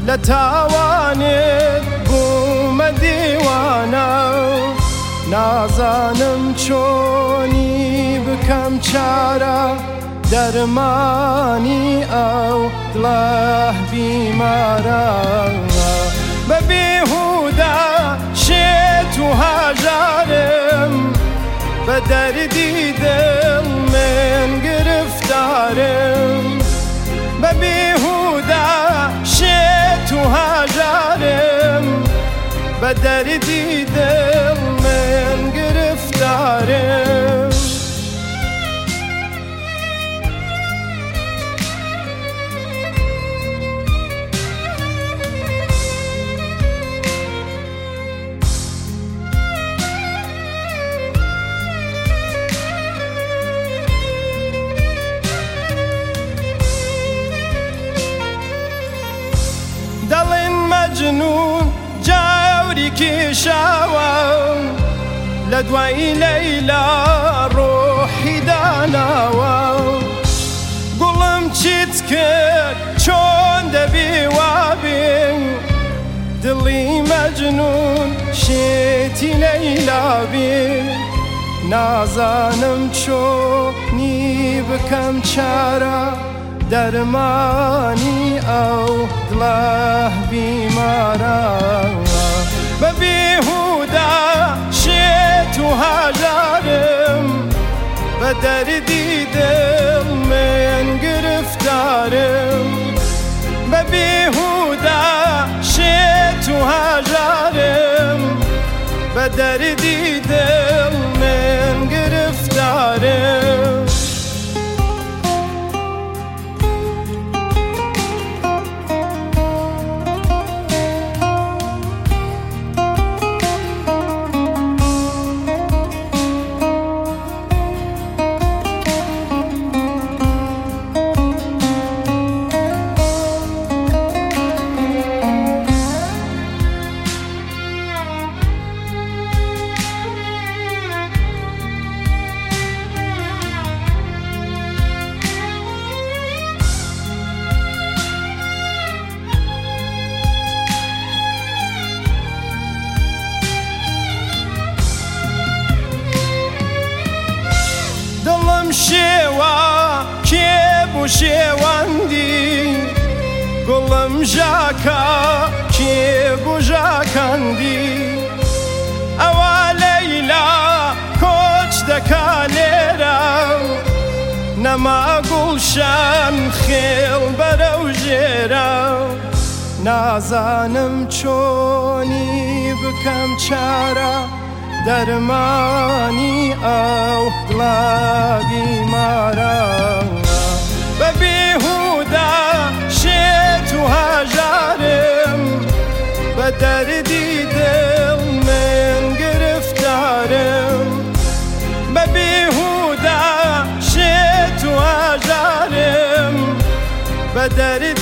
لتاوانت بوومە دیوانە نازانم چۆنی بکەم چارە دەرمانی ئەو دڵە بیمارە بە بێهوودە شێت و هاژارم بە دەردی دڵ من گرفتارم بە بێهوودە شێت و هاژارم بە دەردی دڵ من گرفتارم دەڵێن مەجنون جاوری کێشاوە لە دوای لەیلا ڕۆحی داناوە گوڵم چیت کرد چۆن دەبێ وابێ دڵی مەجنون شێتی لەیلا بێ نازانم چۆنی بکەم چارە دەرمانی ئەو دڵە بیمارە بە بێهوودە شێت و هاژارم بە دەردی دڵ من گرفتارم بە بێهوودە شێت و هاژارم بە دەردی دڵ من گرفتارم دڵم شێوە کێبوو شێوەندی گوڵم ژاکە کێبوو ژاکەندی ئەوە لەیلا کۆچ دەکا لێرە نەما گوڵشان خێڵ بەرەو ژێرە نازانم چۆنی بکەم چارە دەرمانی ئەو دڵە بیمارە بە بێهوودە شێت و هاژارم بە دەردی دڵ من گرفتارم بە بێهوودە شێت و هاژارم بە دەردی